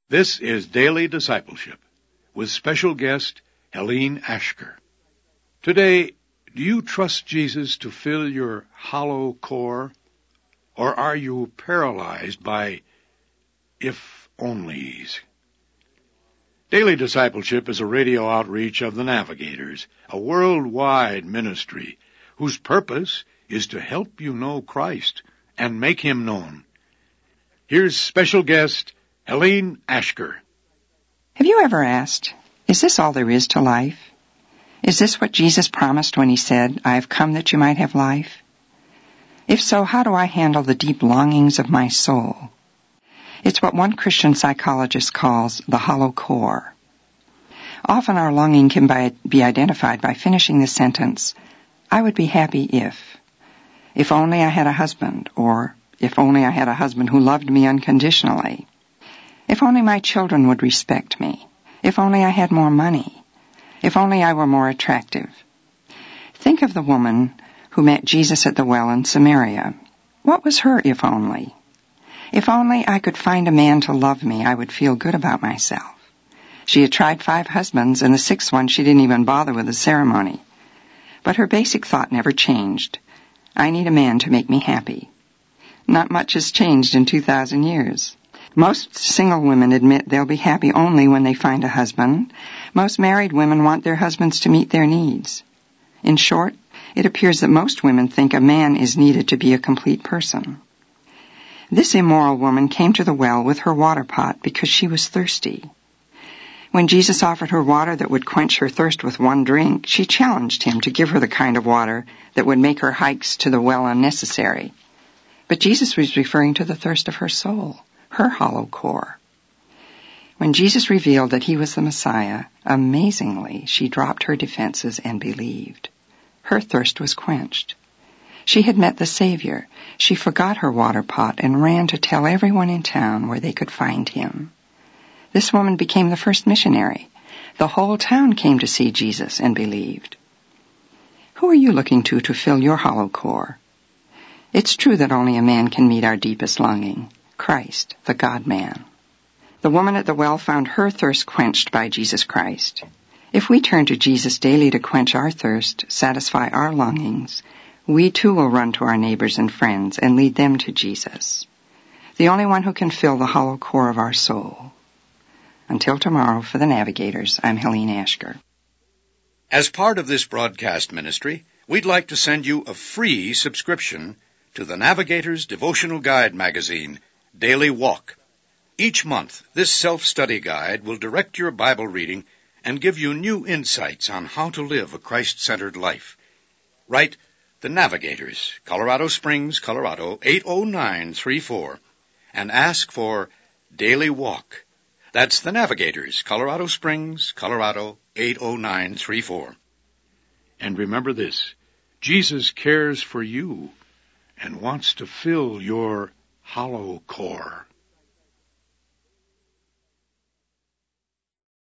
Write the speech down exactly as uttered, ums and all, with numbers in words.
This is Daily Discipleship with special guest Helene Ashker. Today, do you trust Jesus to fill your hollow core, or are you paralyzed by if-onlys? Daily Discipleship is a radio outreach of the Navigators, a worldwide ministry whose purpose is to help you know Christ and make Him known. Here's special guest Helene Ashker. Have you ever asked, is this all there is to life? Is this what Jesus promised when He said, I have come that you might have life? If so, how do I handle the deep longings of my soul? It's what one Christian psychologist calls the hollow core. Often our longing can be identified by finishing the sentence, I would be happy if. If only I had a husband, or if only I had a husband who loved me unconditionally. If only my children would respect me. If only I had more money. If only I were more attractive. Think of the woman who met Jesus at the well in Samaria. What was her if only? If only I could find a man to love me, I would feel good about myself. She had tried five husbands, and the sixth one she didn't even bother with the ceremony. But her basic thought never changed. I need a man to make me happy. Not much has changed in two thousand years. Most single women admit they'll be happy only when they find a husband. Most married women want their husbands to meet their needs. In short, it appears that most women think a man is needed to be a complete person. This immoral woman came to the well with her water pot because she was thirsty. When Jesus offered her water that would quench her thirst with one drink, she challenged Him to give her the kind of water that would make her hikes to the well unnecessary. But Jesus was referring to the thirst of her soul, her hollow core. When Jesus revealed that He was the Messiah, amazingly, she dropped her defenses and believed. Her thirst was quenched. She had met the Savior. She forgot her water pot and ran to tell everyone in town where they could find Him. This woman became the first missionary. The whole town came to see Jesus and believed. Who are you looking to to fill your hollow core? It's true that only a man can meet our deepest longing, Christ, the God-man. The woman at the well found her thirst quenched by Jesus Christ. If we turn to Jesus daily to quench our thirst, satisfy our longings, we too will run to our neighbors and friends and lead them to Jesus, the only one who can fill the hollow core of our soul. Until tomorrow, for the Navigators, I'm Helene Ashker. As part of this broadcast ministry, we'd like to send you a free subscription to the Navigators Devotional Guide magazine, Daily Walk. Each month, this self-study guide will direct your Bible reading and give you new insights on how to live a Christ-centered life. Write The Navigators, Colorado Springs, Colorado, eight oh nine three four, and ask for Daily Walk. That's The Navigators, Colorado Springs, Colorado, eight oh nine three four. And remember this, Jesus cares for you and wants to fill your hollow core.